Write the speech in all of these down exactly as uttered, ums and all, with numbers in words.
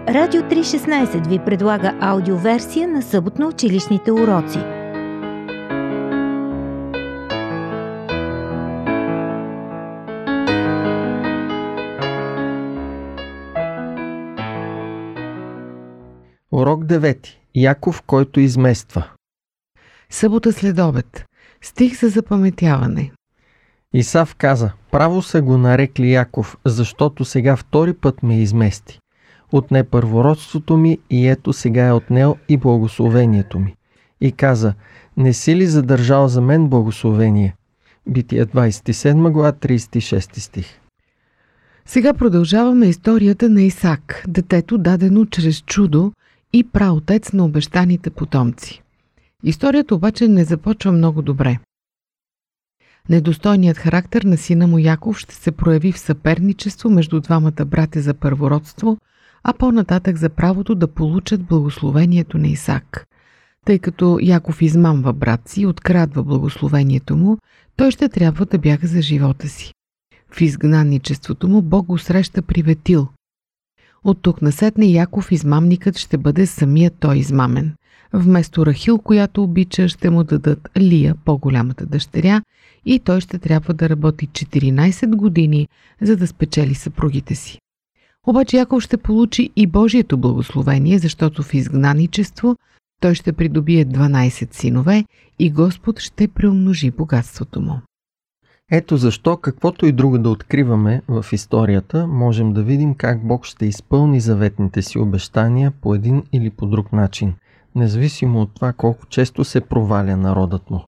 Радио триста и шестнадесет ви предлага аудиоверсия на съботно-училищните уроци. Урок девети. Яков, който измества. Събота след обед. Стих за запаметяване. Исав каза: право са го нарекли Яков, защото сега втори път ме измести. Отне първородството ми и ето сега е отнел и благословението ми. И каза: не си ли задържал за мен благословение? Битие двадесет и седма глава, тридесет и шести стих. Сега продължаваме историята на Исак, детето дадено чрез чудо и праотец на обещаните потомци. Историята обаче не започва много добре. Недостойният характер на сина му Яков ще се прояви в съперничество между двамата братя за първородство, а по-нататък за правото да получат благословението на Исак. Тъй като Яков измамва брат си и открадва благословението му, той ще трябва да бяга за живота си. В изгнанничеството му Бог го среща при Ветил. От тук насетне Яков измамникът ще бъде самият той измамен. Вместо Рахил, която обича, ще му дадат Лия, по-голямата дъщеря, и той ще трябва да работи четиринадесет години, за да спечели съпругите си. Обаче Яков ще получи и Божието благословение, защото в изгнаничество той ще придобие дванадесет синове и Господ ще преумножи богатството му. Ето защо, каквото и друго да откриваме в историята, можем да видим как Бог ще изпълни заветните си обещания по един или по друг начин, независимо от това колко често се проваля народът му.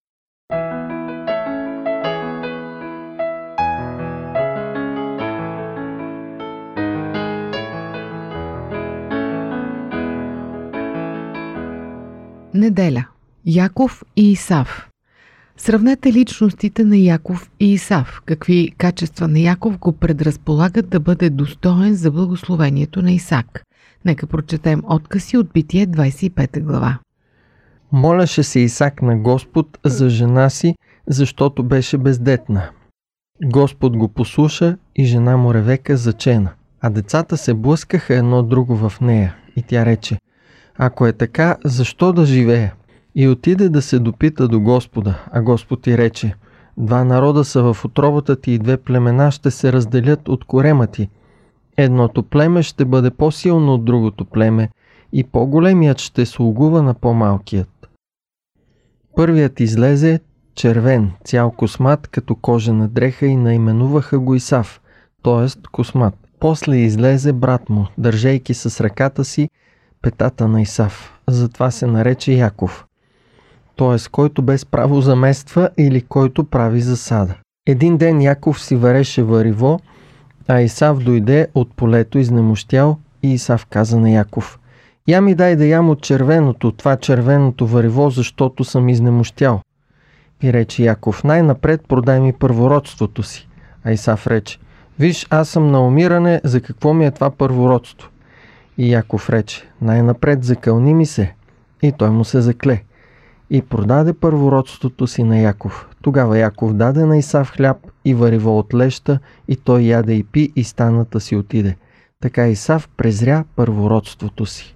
Неделя. Яков и Исав. Сравнете личностите на Яков и Исав. Какви качества на Яков го предразполагат да бъде достоен за благословението на Исак. Нека прочетем откъси от Битие двадесет и пета глава. Молеше се Исак на Господ за жена си, защото беше бездетна. Господ го послуша и жена му Ревека зачена, а децата се блъскаха едно друго в нея. И тя рече: ако е така, защо да живея? И отиде да се допита до Господа, а Господ ти рече: два народа са в утробата ти и две племена ще се разделят от корема ти. Едното племе ще бъде по-силно от другото племе и по-големият ще слугува на по-малкият. Първият излезе червен, цял космат като кожена дреха и наименуваха го Исав, т.е. космат. После излезе брат му, държейки с ръката си петата на Исав, затова се нарече Яков, т.е. който без право замества или който прави засада. Един ден Яков си вареше вариво, а Исав дойде от полето изнемощял и Исав каза на Яков: я ми дай да ям от червеното, това червеното вариво, защото съм изнемощял. И рече Яков: най-напред продай ми първородството си. А Исав рече: виж, аз съм на умиране, за какво ми е това първородство? И Яков рече: най-напред закълни ми се. И той му се закле. И продаде първородството си на Яков. Тогава Яков даде на Исав хляб и вариво от леща, и той яде и пи, и станата си отиде. Така Исав презря първородството си.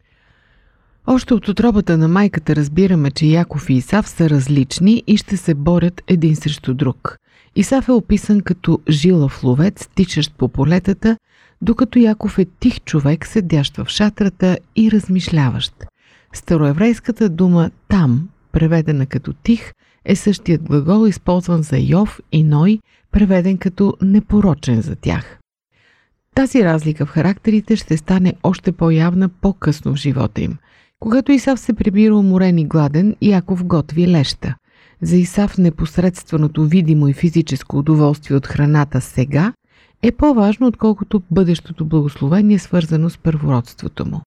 Още от утробата на майката разбираме, че Яков и Исав са различни и ще се борят един срещу друг. Исав е описан като жилав ловец, тичащ по полетата, докато Яков е тих човек, седящ в шатрата и размишляващ. Староеврейската дума там, преведена като тих, е същият глагол, използван за Йов и Ной, преведен като непорочен за тях. Тази разлика в характерите ще стане още по-явна по-късно в живота им. Когато Исав се прибира уморен и гладен, Яков готви леща. За Исав непосредственото видимо и физическо удоволствие от храната сега е по-важно, отколкото бъдещото благословение, свързано с първородството му.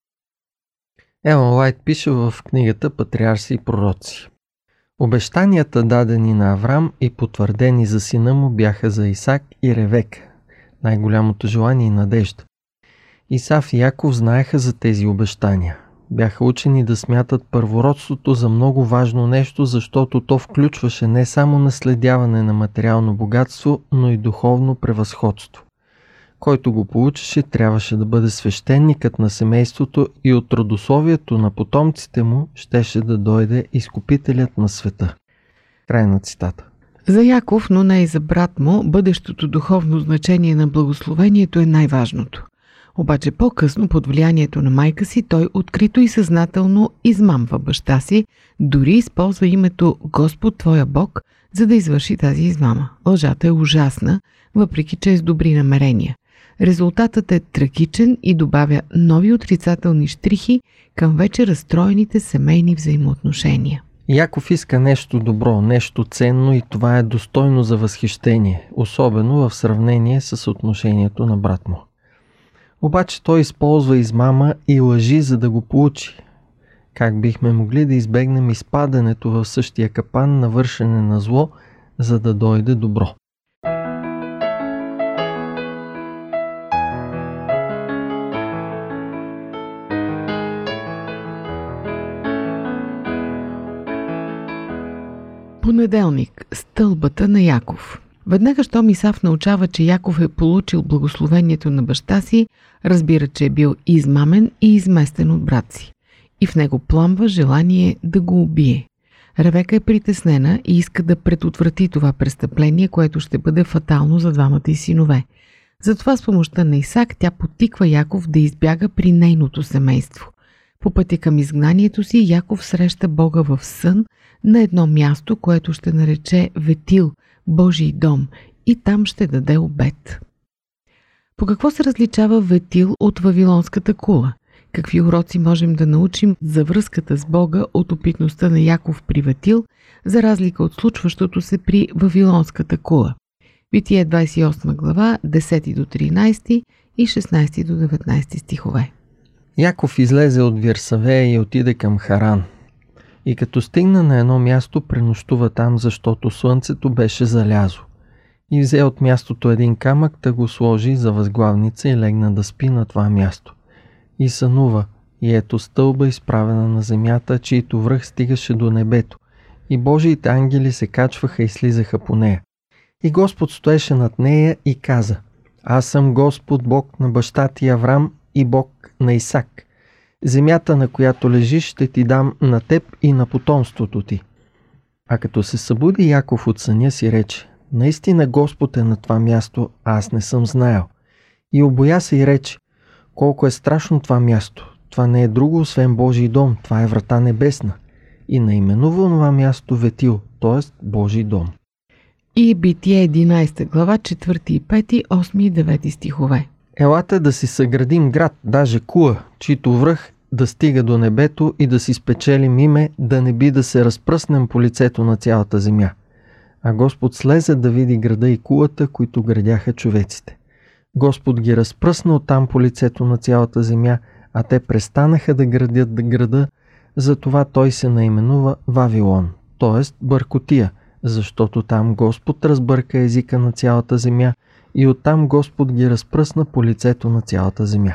Елън Уайт пише в книгата Патриарси и пророци: обещанията, дадени на Аврам и потвърдени за сина му, бяха за Исак и Ревека, най-голямото желание и надежда. Исав и Яков знаеха за тези обещания. Бяха учени да смятат първородството за много важно нещо, защото то включваше не само наследяване на материално богатство, но и духовно превъзходство. Който го получеше, трябваше да бъде свещеникът на семейството и от родословието на потомците му щеше да дойде изкупителят на света. Край на цитата. За Яков, но не и за брат му, бъдещото духовно значение на благословението е най-важното. Обаче по-късно, под влиянието на майка си, той открито и съзнателно измамва баща си, дори използва името Господ твоя Бог, за да извърши тази измама. Лъжата е ужасна, въпреки че е с добри намерения. Резултатът е трагичен и добавя нови отрицателни щрихи към вече разстроените семейни взаимоотношения. Яков иска нещо добро, нещо ценно и това е достойно за възхищение, особено в сравнение с отношението на брат му. Обаче той използва измама и лъжи, за да го получи. Как бихме могли да избегнем изпадането в същия капан на вършене на зло, за да дойде добро? Понеделник. Стълбата на Яков. Веднага, щом Исав научава, че Яков е получил благословението на баща си, разбира, че е бил измамен и изместен от брат си. И в него пламва желание да го убие. Ревека е притеснена и иска да предотврати това престъпление, което ще бъде фатално за двамата й синове. Затова с помощта на Исак тя подтиква Яков да избяга при нейното семейство. По пътя към изгнанието си Яков среща Бога в сън на едно място, което ще нарече Ветил, Божий дом, и там ще даде обет. По какво се различава Ветил от Вавилонската кула? Какви уроци можем да научим за връзката с Бога от опитността на Яков при Ветил, за разлика от случващото се при Вавилонската кула? Битие двадесет и осма глава, десети до тринадесети и шестнадесети до деветнадесети стихове. Яков излезе от Вирсавея и отиде към Харан. И като стигна на едно място, пренощува там, защото слънцето беше залязло. И взе от мястото един камък, да го сложи за възглавница и легна да спи на това място. И сънува, и ето стълба изправена на земята, чието връх стигаше до небето, и Божиите ангели се качваха и слизаха по нея. И Господ стоеше над нея и каза: Аз съм Господ, Бог на баща ти Аврам и Бог на Исак. Земята, на която лежиш, ще ти дам на теб и на потомството ти. А като се събуди Яков от съня си, рече: Наистина Господ е на това място, а аз не съм знаел. И обоя се и рече: Колко е страшно това място! Това не е друго, освен Божий дом, това е врата небесна. И наименува това място Ветил, т.е. Божий дом. И Битие единадесета глава, четвърти и пети, осми и девети стихове. Елате да си съградим град, даже кула, чието връх да стига до небето и да си спечелим име, да не би да се разпръснем по лицето на цялата земя. А Господ слезе да види града и кулата, които градяха човеците. Господ ги разпръсна оттам по лицето на цялата земя, а те престанаха да градят да града, затова той се наименува Вавилон, т.е. бъркотия, защото там Господ разбърка езика на цялата земя и оттам Господ ги разпръсна по лицето на цялата земя.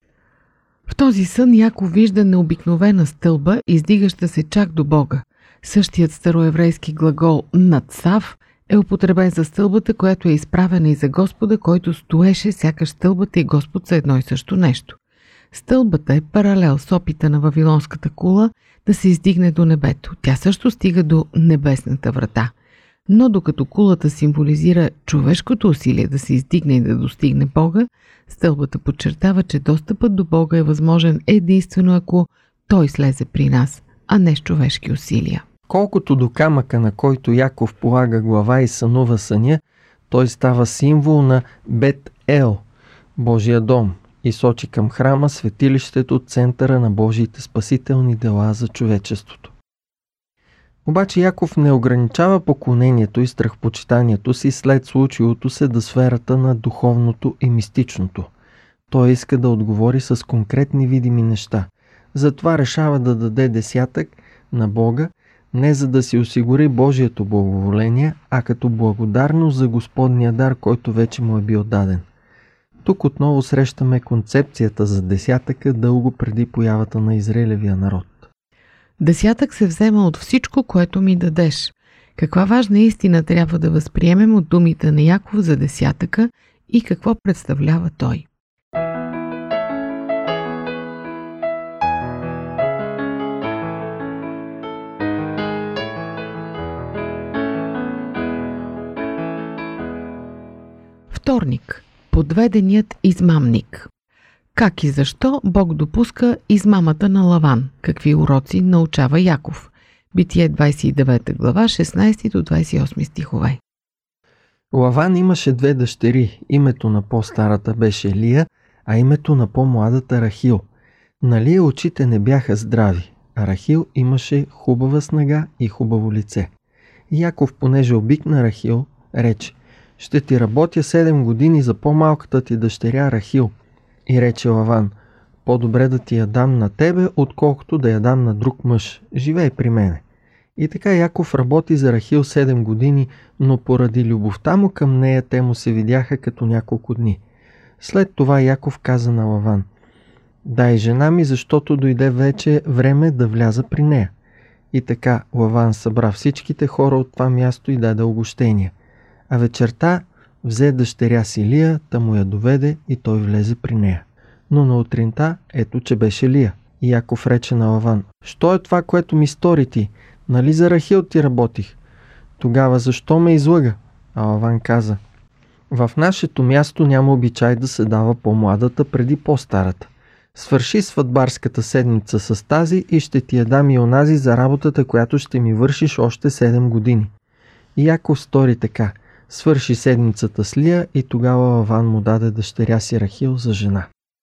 В този сън Яков вижда необикновена стълба, издигаща се чак до Бога. Същият староеврейски глагол «надцав» е употребен за стълбата, която е изправена и за Господа, който стоеше, сякаш стълбата и Господ са едно и също нещо. Стълбата е паралел с опита на Вавилонската кула да се издигне до небето. Тя също стига до небесната врата. Но докато кулата символизира човешкото усилие да се издигне и да достигне Бога, стълбата подчертава, че достъпът до Бога е възможен единствено ако Той слезе при нас, а не с човешки усилия. Колкото до камъка, на който Яков полага глава и сънува съня, той става символ на Бет-Ел, Божия дом, и сочи към храма, светилището, центъра на Божиите спасителни дела за човечеството. Обаче Яков не ограничава поклонението и страхпочитанието си след случилото се до сферата на духовното и мистичното. Той иска да отговори с конкретни видими неща. Затова решава да даде десятък на Бога, не за да си осигури Божието благоволение, а като благодарност за Господния дар, който вече му е бил даден. Тук отново срещаме концепцията за десятъка дълго преди появата на Израилевия народ. Десятък се взема от всичко, което ми дадеш. Каква важна истина трябва да възприемем от думите на Яков за десятъка и какво представлява той. Вторник. Подведеният измамник. Как и защо Бог допуска измамата на Лаван? Какви уроци научава Яков? Битие двадесет и девета глава, шестнадесети до двадесет и осми стихове. Лаван имаше две дъщери. Името на по-старата беше Лия, а името на по-младата Рахил. На Лия очите не бяха здрави, а Рахил имаше хубава снага и хубаво лице. Яков, понеже обикна Рахил, рече: ще ти работя седем години за по-малката ти дъщеря Рахил. И рече Лаван: по-добре да ти я дам на тебе, отколкото да я дам на друг мъж. Живей при мене. И така Яков работи за Рахил седем години, но поради любовта му към нея те му се видяха като няколко дни. След това Яков каза на Лаван: дай жена ми, защото дойде вече време да вляза при нея. И така Лаван събра всичките хора от това място и даде угощения. А вечерта взе дъщеря си Лия, та му я доведе и той влезе при нея. Но на утринта ето, че беше Лия. И Яков рече на Лаван: що е това, което ми стори ти? Нали за Рахил ти работих? Тогава защо ме излъга? А Лаван каза: в нашето място няма обичай да се дава по-младата преди по-старата. Свърши сватбарската седмица с тази и ще ти я дам и онази за работата, която ще ми вършиш още седем години. И Яков стори така. Свърши седмицата с Лия и тогава Лаван му даде дъщеря си Рахил за жена.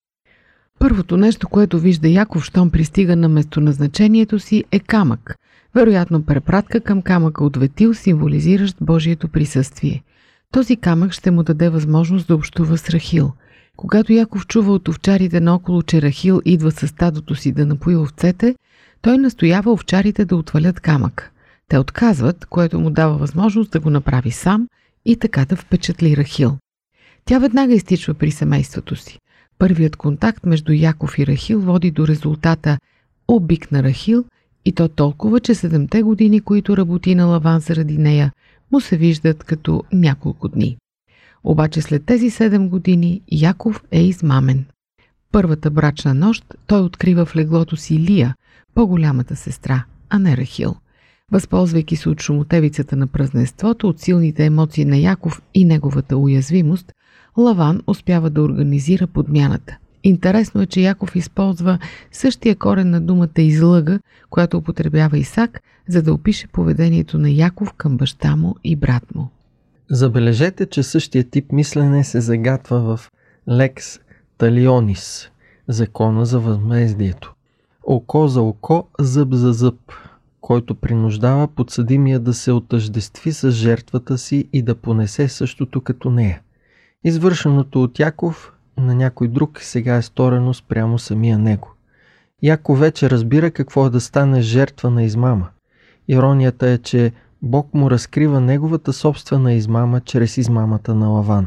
Първото нещо, което вижда Яков, щом пристига на местоназначението си, е камък. Вероятно препратка към камъка от ветил, символизиращ Божието присъствие. Този камък ще му даде възможност да общува с Рахил. Когато Яков чува от овчарите наоколо, че Рахил идва със стадото си да напои овцете, той настоява овчарите да отвалят камък. Те отказват, което му дава възможност да го направи сам и така да впечатли Рахил. Тя веднага изтичва при семейството си. Първият контакт между Яков и Рахил води до резултата обик на Рахил, и то толкова, че седемте години, които работи на Лаван заради нея, му се виждат като няколко дни. Обаче след тези седем години Яков е измамен. Първата брачна нощ той открива в леглото си Лия, по-голямата сестра, а не Рахил. Възползвайки се от шумотевицата на празненството, от силните емоции на Яков и неговата уязвимост, Лаван успява да организира подмяната. Интересно е, че Яков използва същия корен на думата излъга, която употребява Исак, за да опише поведението на Яков към баща му и брат му. Забележете, че същия тип мислене се загатва в лекс талионис, закона за възмездието. Око за око, зъб за зъб, който принуждава подсъдимия да се отъждестви с жертвата си и да понесе същото като нея. Извършеното от Яков на някой друг сега е сторено спрямо самия него. Яков вече разбира какво е да стане жертва на измама. Иронията е, че Бог му разкрива неговата собствена измама чрез измамата на Лаван.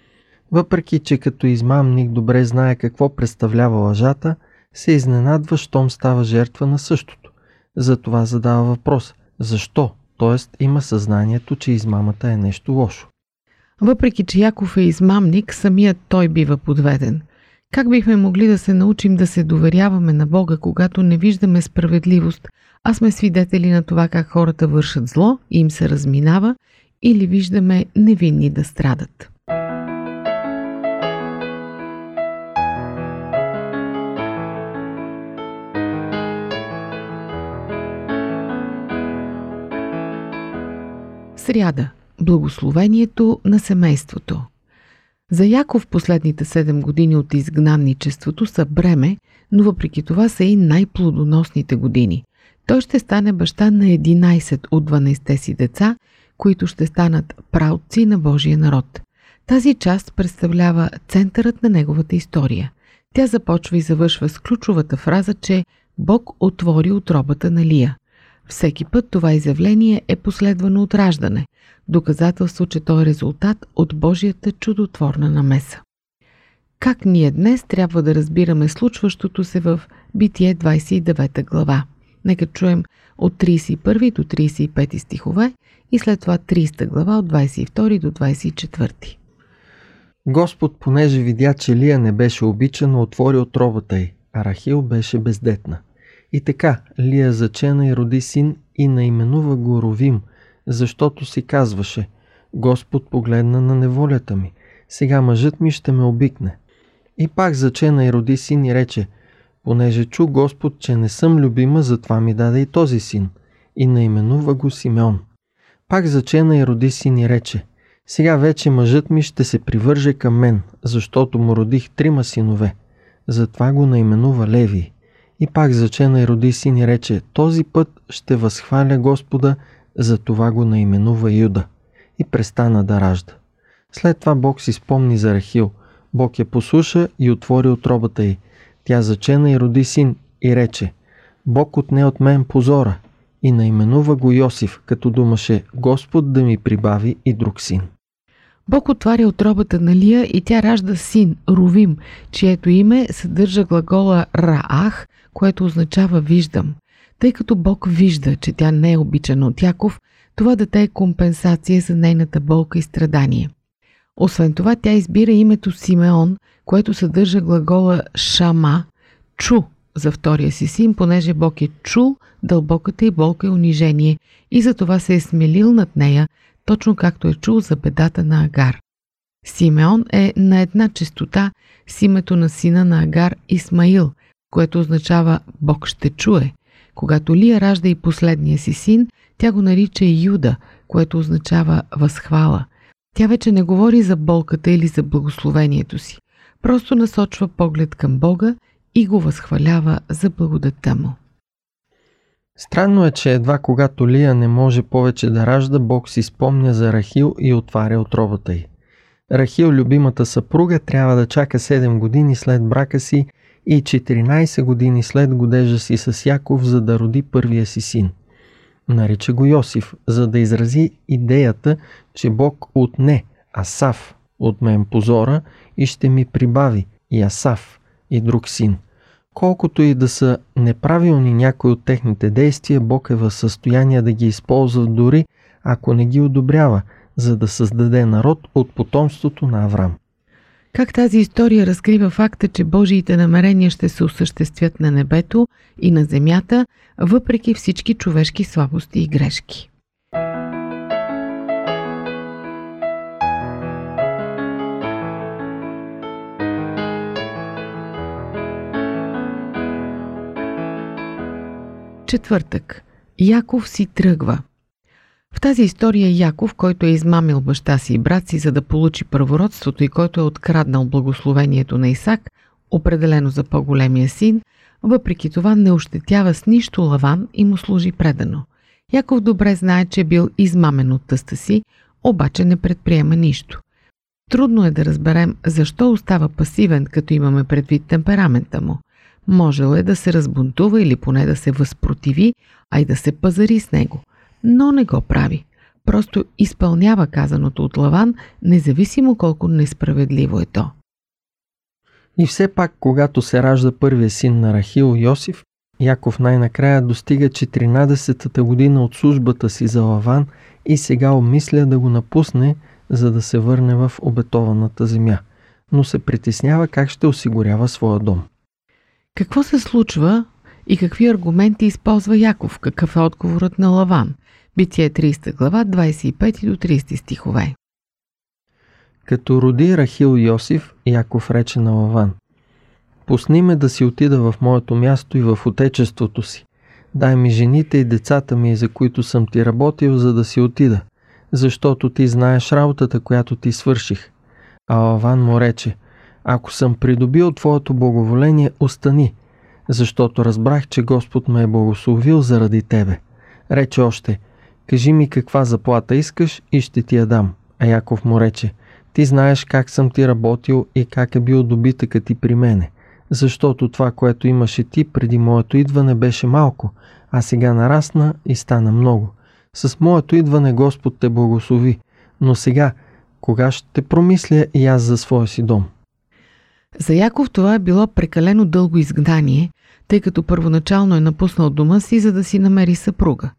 Въпреки че като измамник добре знае какво представлява лъжата, се изненадва, щом става жертва на същото. Затова задава въпрос: защо? Тоест има съзнанието, че измамата е нещо лошо. Въпреки че Яков е измамник, самият той бива подведен. Как бихме могли да се научим да се доверяваме на Бога, когато не виждаме справедливост, а сме свидетели на това как хората вършат зло и им се разминава, или виждаме невинни да страдат? Сряда. Благословението на семейството. За Яков последните седем години от изгнанничеството са бреме, но въпреки това са и най-плодоносните години. Той ще стане баща на единайсет от дванайсетте си деца, които ще станат праотци на Божия народ. Тази част представлява центърът на неговата история. Тя започва и завършва с ключовата фраза, че Бог отвори утробата на Лия. Всеки път това изявление е последвано от раждане, доказателство, че то е резултат от Божията чудотворна намеса. Как ние днес трябва да разбираме случващото се в Битие двадесет и девета глава? Нека чуем от тридесет и първи до тридесет и пети стихове и след това тридесета глава от двадесет и втори до двадесет и четвърти. Господ, понеже видя, че Лия не беше обичана, отвори утробата й, а Рахил беше бездетна. И така, Лия зачена и роди син и наименува го Ровим, защото си казваше: Господ погледна на неволята ми, сега мъжът ми ще ме обикне. И пак зачена и роди син и рече: понеже чу Господ, че не съм любима, затова ми даде и този син, и наименува го Симеон. Пак зачена и роди син и рече: сега вече мъжът ми ще се привърже към мен, защото му родих трима синове, затова го наименува Левий. И пак зачена и роди син и рече: този път ще възхваля Господа, затова го наименува Юда. И престана да ражда. След това Бог си спомни за Рахил. Бог я послуша и отвори утробата й. Тя зачена и роди син и рече: Бог отне от мен позора, и наименува го Йосиф, като думаше: Господ да ми прибави и друг син. Бог отваря утробата на Лия и тя ражда син, Ровим, чието име съдържа глагола Раах, което означава виждам. Тъй като Бог вижда, че тя не е обичана от Яков, това дете е компенсация за нейната болка и страдание. Освен това, тя избира името Симеон, което съдържа глагола Шама, чу за втория си син, понеже Бог е чул дълбоката й болка и унижение и затова се е смелил над нея, точно както е чул за бедата на Агар. Симеон е на една честота с името на сина на Агар Исмаил, което означава Бог ще чуе. Когато Лия ражда и последния си син, тя го нарича Юда, което означава възхвала. Тя вече не говори за болката или за благословението си. Просто насочва поглед към Бога и го възхвалява за благодатта му. Странно е, че едва когато Лия не може повече да ражда, Бог си спомня за Рахил и отваря утробата й. Рахил, любимата съпруга, трябва да чака седем години след брака си и четиринайсет години след годежа си с Яков, за да роди първия си син. Нарича го Йосиф, за да изрази идеята, че Бог отне Асав от мен позора и ще ми прибави и Асав и друг син. Колкото и да са неправилни някои от техните действия, Бог е в състояние да ги използва дори ако не ги одобрява, за да създаде народ от потомството на Аврам. Как тази история разкрива факта, че Божиите намерения ще се осъществят на небето и на земята, въпреки всички човешки слабости и грешки. Четвъртък. Яков си тръгва. В тази история Яков, който е измамил баща си и брат си, за да получи първородството и който е откраднал благословението на Исак, определено за по-големия син, въпреки това не ощетява с нищо Лаван и му служи предано. Яков добре знае, че е бил измамен от тъста си, обаче не предприема нищо. Трудно е да разберем защо остава пасивен, като имаме предвид темперамента му. Можел е да се разбунтува или поне да се възпротиви, а и да се пазари с него. Но не го прави. Просто изпълнява казаното от Лаван, независимо колко несправедливо е то. И все пак, когато се ражда първия син на Рахил, Йосиф, Яков най-накрая достига четиринадесетата година от службата си за Лаван и сега обмисля да го напусне, за да се върне в обетованата земя, но се притеснява как ще осигурява своя дом. Какво се случва и какви аргументи използва Яков? Какъв е отговорът на Лаван? Битие трийсета глава, двайсет и пети до трийсети стихове. Като роди Рахил Йосиф, Яков рече на Лаван: пусни ме да си отида в моето място и в отечеството си. Дай ми жените и децата ми, за които съм ти работил, за да си отида, защото ти знаеш работата, която ти свърших. А Лаван му рече: ако съм придобил твоето благоволение, остани, защото разбрах, че Господ ме е благословил заради тебе. Рече още: кажи ми каква заплата искаш и ще ти я дам. А Яков му рече: ти знаеш как съм ти работил и как е бил добитъкът ти при мене, защото това, което имаше ти преди моето идване, беше малко, а сега нарасна и стана много. С моето идване Господ те благослови, но сега, кога ще промисля и аз за своя си дом? За Яков това е било прекалено дълго изгнание, тъй като първоначално е напуснал дома си, за да си намери съпруга.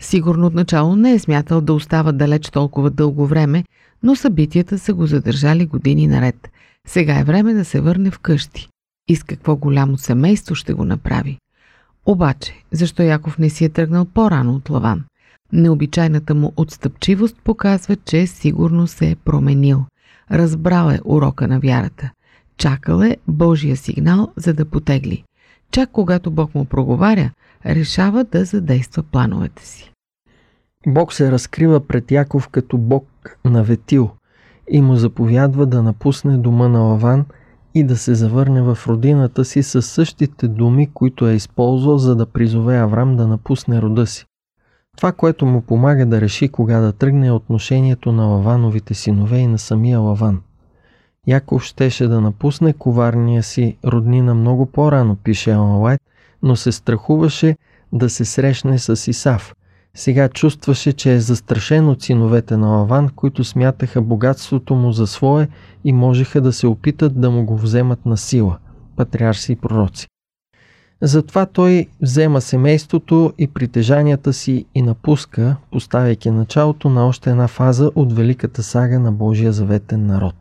Сигурно отначало не е смятал да остава далеч толкова дълго време, но събитията са го задържали години наред. Сега е време да се върне вкъщи. И с какво голямо семейство ще го направи. Обаче, защо Яков не си е тръгнал по-рано от Лаван? Необичайната му отстъпчивост показва, че сигурно се е променил. Разбрал е урока на вярата. Чакал е Божия сигнал, за да потегли. Чак когато Бог му проговаря, решава да задейства плановете си. Бог се разкрива пред Яков като Бог на Ветил и му заповядва да напусне дома на Лаван и да се завърне в родината си със същите думи, които е използвал, за да призове Аврам да напусне рода си. Това, което му помага да реши кога да тръгне, е отношението на Лавановите синове и на самия Лаван. Яков щеше да напусне коварния си роднина много по-рано, пише Елън Уайт, но се страхуваше да се срещне с Исав. Сега чувстваше, че е застрашен от синовете на Лаван, които смятаха богатството му за свое и можеха да се опитат да му го вземат на сила, патриарси и пророци. Затова той взема семейството и притежанията си и напуска, поставяйки началото на още една фаза от великата сага на Божия заветен народ.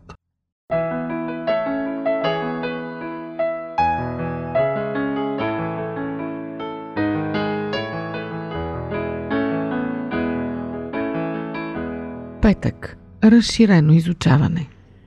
Петък. Разширено изучаване.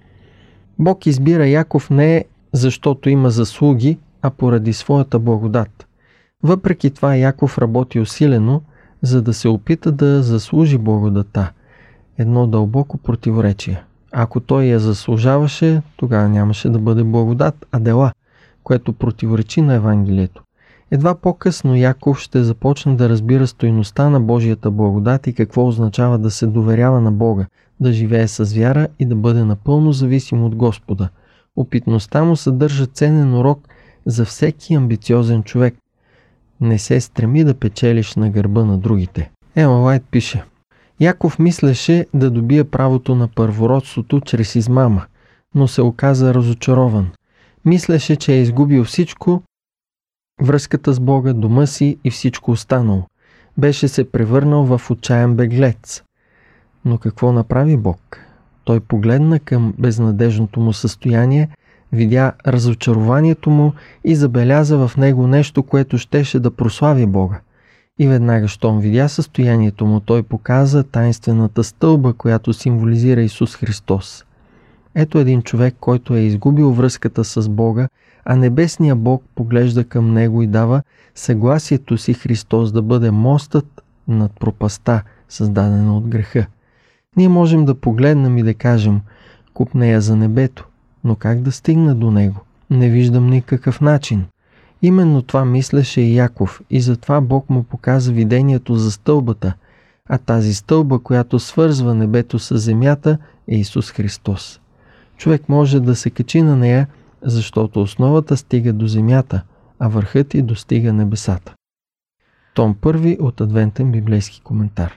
Бог избира Яков не защото има заслуги, а поради своята благодат. Въпреки това Яков работи усилено, за да се опита да заслужи благодата. Едно дълбоко противоречие. Ако той я заслужаваше, тогава нямаше да бъде благодат, а дела, което противоречи на Евангелието. Едва по-късно Яков ще започне да разбира стойността на Божията благодат и какво означава да се доверява на Бога, да живее с вяра и да бъде напълно зависим от Господа. Опитността му съдържа ценен урок за всеки амбициозен човек. Не се стреми да печелиш на гърба на другите. Елън Уайт пише: Яков мислеше да добие правото на първородството чрез измама, но се оказа разочарован. Мислеше, че е изгубил всичко, връзката с Бога, дома си и всичко останало. Беше се превърнал в отчаян беглец. Но какво направи Бог? Той погледна към безнадежното му състояние, видя разочарованието му и забеляза в него нещо, което щеше да прослави Бога. И веднага, щом видя състоянието му, той показа таинствената стълба, която символизира Исус Христос. Ето един човек, който е изгубил връзката с Бога, а небесният Бог поглежда към него и дава съгласието си Христос да бъде мостът над пропаста, създадена от греха. Ние можем да погледнем и да кажем: купнея за небето, но как да стигна до него? Не виждам никакъв начин. Именно това мислеше и Яков и затова Бог му показа видението за стълбата, а тази стълба, която свързва небето с земята, е Исус Христос. Човек може да се качи на нея, защото основата стига до земята, а върхът й достига небесата. Том първи от Адвентен библейски коментар.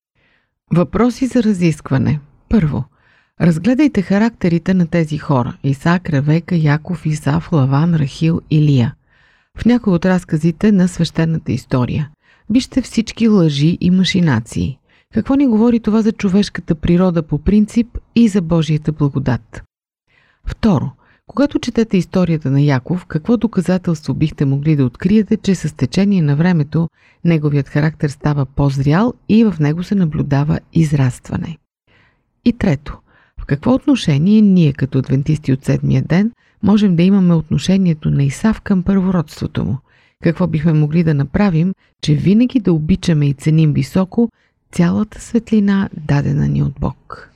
Въпроси за разискване. Първо. Разгледайте характерите на тези хора – Исак, Ревека, Яков, Исав, Лаван, Рахил и Лия. В някои от разказите на свещената история. Вижте всички лъжи и машинации. Какво ни говори това за човешката природа по принцип и за Божията благодат? Второ. Когато четете историята на Яков, какво доказателство бихте могли да откриете, че с течение на времето неговият характер става по-зрял и в него се наблюдава израстване? И трето. В какво отношение ние, като адвентисти от седмия ден, можем да имаме отношението на Исав към първородството му? Какво бихме могли да направим, че винаги да обичаме и ценим високо цялата светлина, дадена ни от Бог?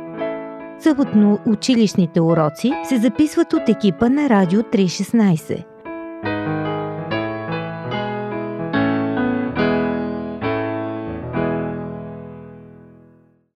Съботно училищните уроци се записват от екипа на Радио триста и шестнадесет.